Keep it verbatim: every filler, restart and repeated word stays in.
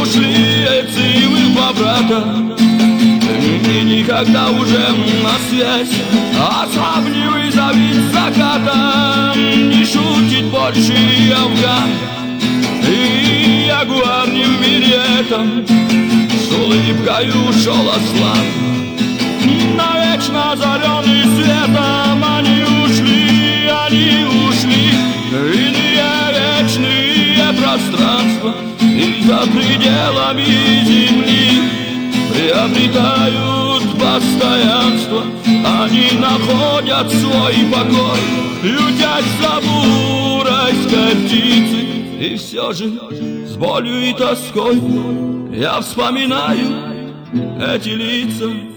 ушли эти вы по-брата, и никогда уже на связь. Ослабни завид заката, не шутит больше Афган. И ягуар не в мире этом с улыбкой ушел Аслан. Навечно озаренный светом они ушли, они ушли. Иные вечные пространства и за пределами земли приобретают постоянство. Они находят свой покой, ютясь за бурой птицы. И все же с болью и тоской я вспоминаю эти лица.